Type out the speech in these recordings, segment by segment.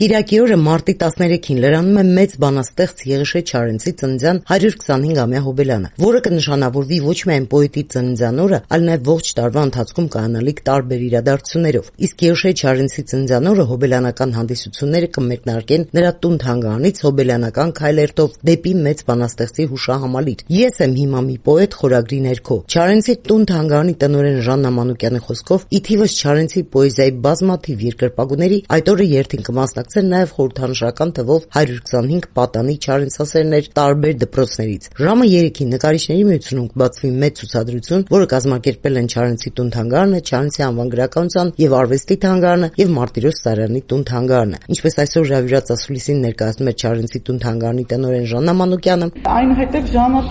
Կիրակի օրը մարտի 13-ին լրանում է մեծ բանաստեղծ Եղիշե Չարենցի ծննդյան 125-ամյա հոբելյանը, որը կնշանավորվի ոչ միայն պոետի ծննդյան օրը, այլ նաև ողջ տարվա ընթացքում կայանալիք տարբեր իրադարձություններով։ Իսկ Եղիշե Չարենցի ծննդյան օրը հոբելյանական հանդիսությունները կմեկնարկեն նրա տուն-թանգարանից հոբելյանական քայլերթով դեպի մեծ բանաստեղծի հուշահամալիր «Ես եմ հիմա մի պոետ» խորագրի ներքո։ Չարենցի տուն-թանգարանի տնօրեն Ժաննա Մանուկյանի խոսքով, ի թիվս Չարենցի պոեզիայի բազմաթիվ երկրպագուների, այդ օրը երթին կմասնակցեն նաև խորհրդանշական թվով 125 պատանի չարենցասերներ տարբեր դպրոցներից։ Ժամը 3-ին նկարիչների միությունում կբացվի մեծ ցուցադրություն, որը կազմակերպել են Չարենցի տուն-թանգարանը, Չարենցի անվան գրականության եւ արվեստի թանգարանը եւ Մարտիրոս Սարյանի տուն-թանգարանը։ Ինչպես այսօր հրավիրած ասուլիսին ներկայացնում է Չարենցի տուն-թանգարանի տնօրեն Ժաննա Մանուկյանը, այնուհետև ժամը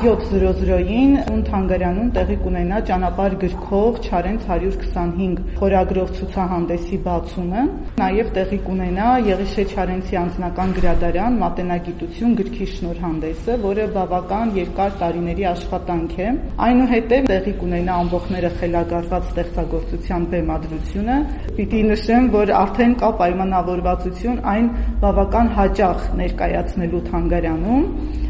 17:00-ին տուն-թանգարանում տեղի կունենա ճանապարհ գրքով Չարենց 125 խորագրով ցուցահանդեսի բացումը, նաև տեղի կունենա Եղիշե Չարենցի անձնական գրադարան մատենագիտություն գրքի շնորհանդեսը, որը բավական երկար տարիների աշխատանք է։ Այնուհետև տեղի կունենա ամբողջները խելագարված ստեղծագործության բեմադրությունը։ Պիտի նշեմ, որ արդեն կա պայմանավորվածություն այն բավական հաճախ ներկայացնելու թանգարանում,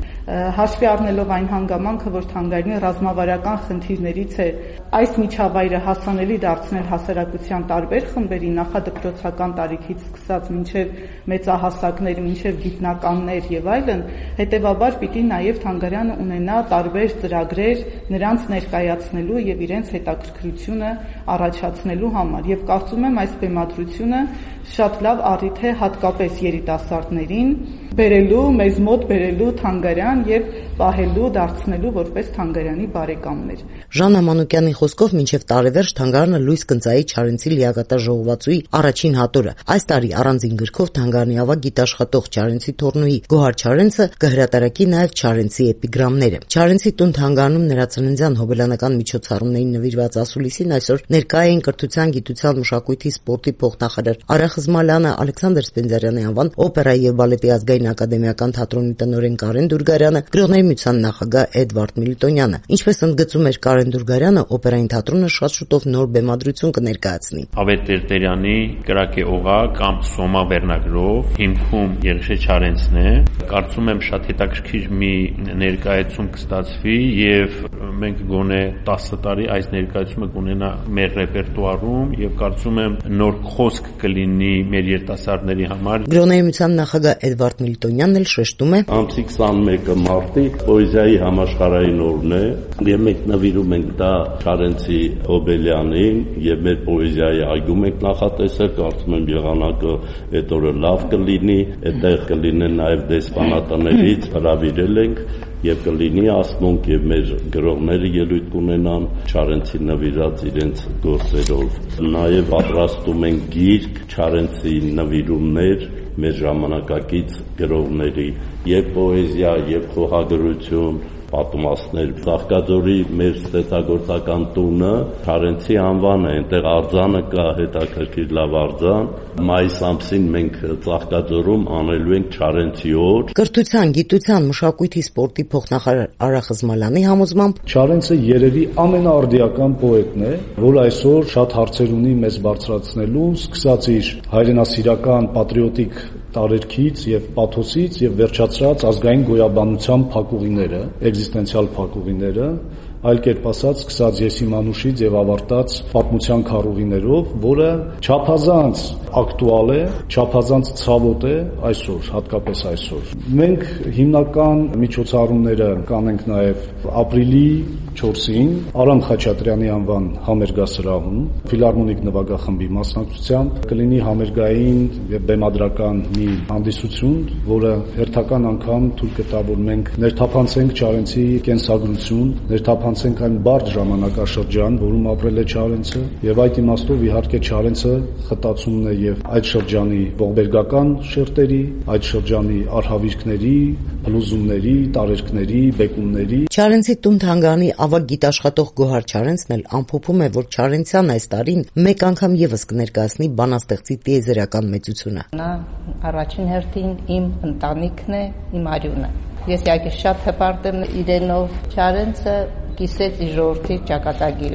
հաշվի առնելով այն հանգամանքը, որ թանգարանի ռազմավարական խնդիրներից է այս միջավայրը հասանելի դարձնել հասարակության տարբեր խմբերի, նախադպրոցական տարիքից սկսած մինչև մեծահասակներ, մինչև գիտնականներ եւ այլն, հետեւաբար պիտի նաեւ թանգարանը ունենա տարբեր ծրագրեր նրանց ներկայացնելու եւ իրենց հետաքրքրությունը առաջացնելու համար։ Եվ կարծում եմ այս բեմադրությունը շատ լավ առիթ է հատկապես երիտասարդներին բերելու, մեզ մոտ բերելու թանգարան եւ պահելու, դարձնելու որպես թանգարանի բարեկամներ։ Ժաննա Մանուկյանի խոսքով մինչև տարեվերջ թանգարանը լույս կընծայի Չարենցի լիակատար ժողովածուի առաջին հատորը։ Այս տարի առանձին գրքով թանգարանի ավագ գիտաշխատող Չարենցի թոռնուհի Գոհար Չարենցը կհրատարակի նաև Չարենցի էպիգրամները։ Չարենցի տուն-թանգարանում նրա ծննդյան հոբելյանական միջոցառումներին նվիրված ասուլիսին այսօր ներկա էին կրթության, գիտության, մշակույթի, սպորտի փոխնախարար Արա Խզմալյանը, Ալեքսանդր Սպենդիարյանի անվան օպերայի եւ բալետի ազգային ակադեմիական թատրոնի տնօրեն Կարեն Դուրգարյանը, գրողների միության նախագահ Էդվարդ Միլիտոնյանը։ Ինչպես ընդգծում էր Կարեն Դուրգարյանը, օպերային թատրոնը շատ շուտով նոր բեմադրություն կներկայացնի։ Ավետ Տերտերյանի Կրակե օղակ կամ Սոմա վերնագրով հիմքում Եղիշե Չարենցն է։ Կարծում եմ շատ հետաքրքիր մի ներկայացում կստացվի եւ մենք գոնե 10 տարի այս ներկայացումը կունենա մեր ռեպերտուարում եւ կարծում եմ նոր խոսք կլինի մեր երիտասարդների համար։ Գրողների միության նախագահ Էդվարդ Միլիտոնյանն էլ շեշտում է. Ամսի 21-ը մարտի պոեզիայի համաշխարհային օրն է եւ մենք նվիրում ենք դա Չարենցի հոբելյանին եւ մեր պոեզիայի այգում ենք նախատեսել, կարծում եմ եղանակը այդ օրը լավ կլինի, այդտեղ կլինեն նաեւ դեսպանատներից հրավիրել ենք եւ կլինի ասմունք եւ մեր գրողները ելույթ կունենան Չարենցի նվիրած իրենց գործերով։ Նաեւ պատրաստում ենք գիրք Չարենցի նվիրումներ մեր ժամանակակից գրողների եւ պոեզիա եւ խոհագրություն պատմվածքներ։ Ծաղկաձորի մեր ստեղծագործական տունը Չարենցի անվան է, այնտեղ արձանը կա, հետաքրքիր լավ արձան։ Մայիս ամսին մենք Ծաղկաձորում անելու ենք Չարենցի օր։ Կրթության, գիտության, մշակույթի, սպորտի փոխնախարար Արա Խզմալյանի համոզմամբ Չարենցը երևի ամենաարդիական պոետն է, որ այսօր շատ հարցեր ունի մեզ բարձրացնելու, սկսած իր հայրենասիրական պատրիոտիկ տարերքից եւ պաթոսից եւ վերջացրած ազգային գոյաբանության փակուղիները, էգզիստենցիալ փակուղիները, այլ կերպ ասած, սկսած Եսի Մանուշից եւ ավարտած պատմության քառուղիներով, որը չափազանց ակտուալ է, չափազանց ցավոտ է այսօր, հատկապես այսօր։ Մենք հիմնական միջոցառումները կանենք նաեւ ապրիլի 4-ին Արամ Խաչատրյանի անվան համերգասրահում ֆիլհարմոնիկ նվագախմբի մասնակցությամբ կլինի համերգային եւ բեմադրական մի հանդիսություն, որը հերթական անգամ թույլ կտա, որ մենք ներթափանցենք Չարենցի կենսագրություն, ներթափանցենք այն բարդ ժամանակաշրջան, որում ապրել է Չարենցը, եւ այդ իմաստով իհարկե Չարենցը խտացումն է եւ այդ շրջանի ողբերգական շերտերի, այդ շրջանի արհավիրքների, փլուզումների, տարերքների, բեկումների։ Չարենցի տուն-թանգարանի ավագ գիտաշխատող Գոհար Չարենցն էլ ամփոփում է, որ Չարենցյան այս տարին մեկ անգամ եւս կներկայացնի բանաստեղծի տիեզերական մեծությունը։ Նա առաջին հերթին իմ ընտանիքն է, իմ արյունը։ Ես իհարկե շատ հպարտ եմ իրենով։ Չարենցը կիսեց իր ժողովրդի ճակատագիրը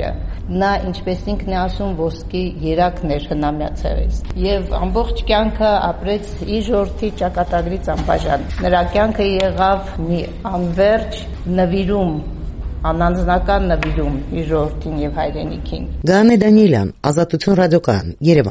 Նա, ինչպես ինքն է ասում, ոսկի երակն էր հնամյացեղից եւ ամբողջ կյանքը ապրեց իր ժողովրդի ճակատագրից անբաժան։ Նրա կյանքը եղավ մի անverջ նվիրում, անանձնական նվիրում իր ժողովրդին եւ հայրենիքին։ Գանե Դանիելյան, Ազատություն ռադիոկայան, Երևան։